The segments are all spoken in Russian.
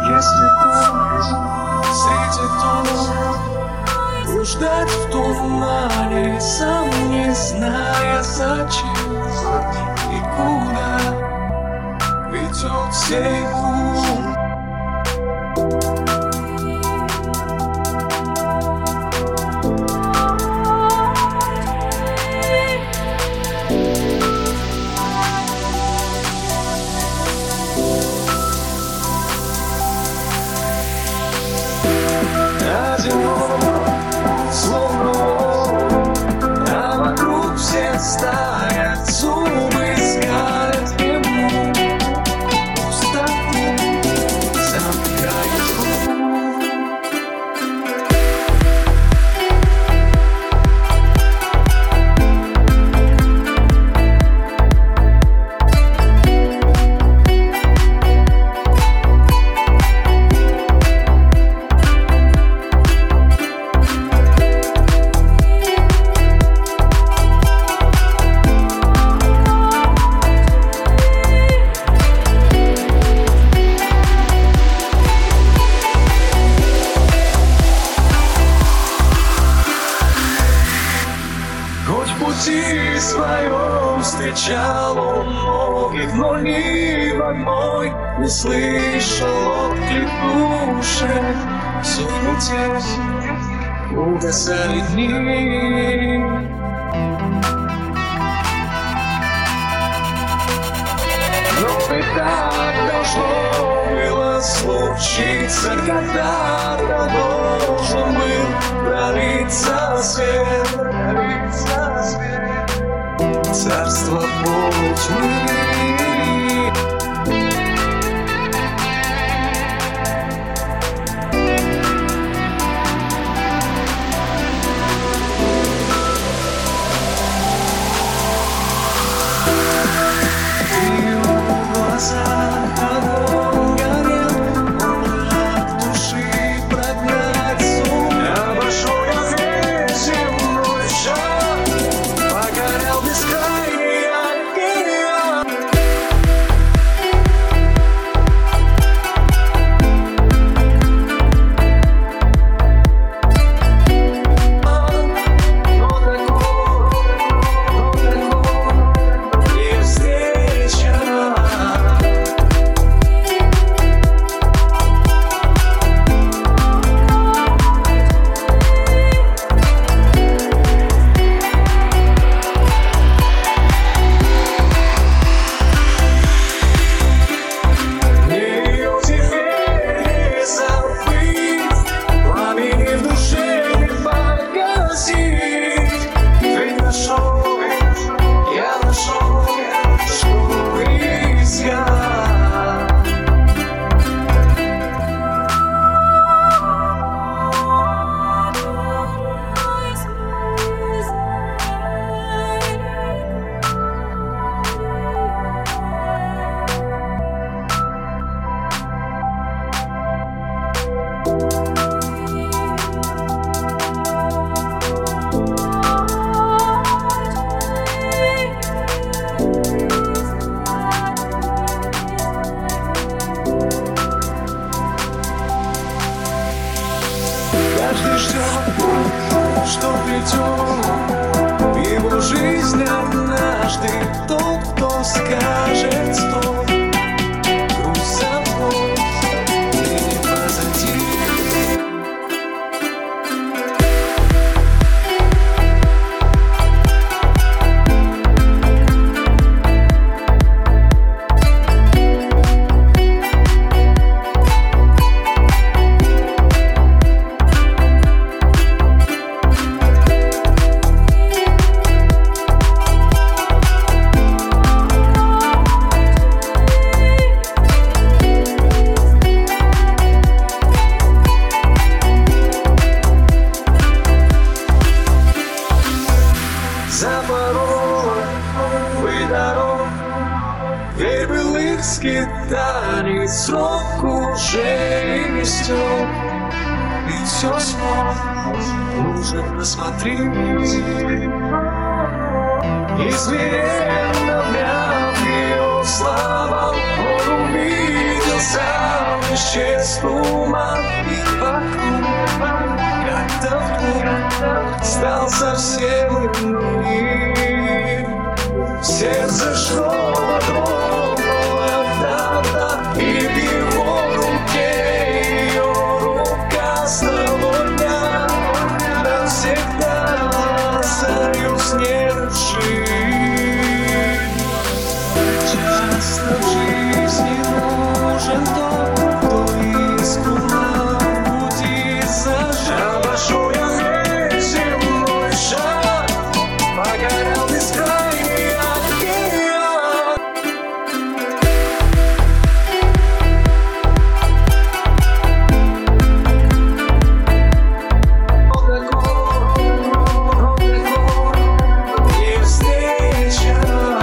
Если путь среди туман, блуждать в тумане, сам не зная зачем и куда ведет сей путь. Словно а вокруг все стоят, зубы скалят ему, пустоту замыкает круг. Хоть в пути своем встречал он многих, но ни в одной не слышал отклик души. В суете угасали дни. Но ведь так должно было случиться, когда-то должен был пролиться свет. Царство полутьмы. И в глазах огонь горел, он от души прогнать сон. Обошел я весь земной шар, погорел бескрайний океан. Но такой не встреча. Ее теперь не забыть, пламени в душе не погасить. Ведь нашел, я нашел, что искал. Каждый ждет, что придет в его жизнь однажды тот, кто скажет стоп. Грусть забот, ныне позади. За порог выдорог, дверь былых скитаний, срок уже не стёк. И все снова уже просмотри. И смиренно вняв ее словам, он увидел сам лишь исчез туман, и вокруг как-то вдруг стал совсем иным. Сердце шло огромное тогда, и в его руке ее рука с того дня навсегда союз не решит. Часто в жизни нужен тот, кто искру на пути зажал. Обошел я весь земной шар, погорел бескрайний океан. Он такой, не встреча.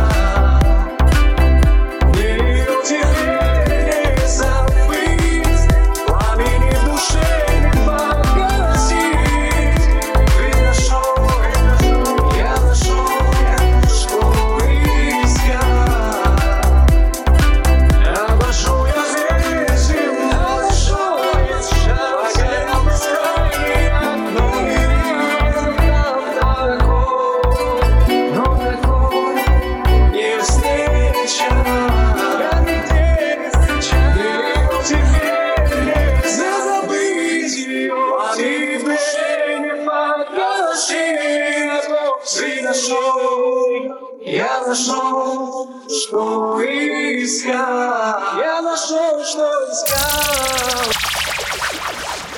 Я нашел, что искал. Я нашел, что искал.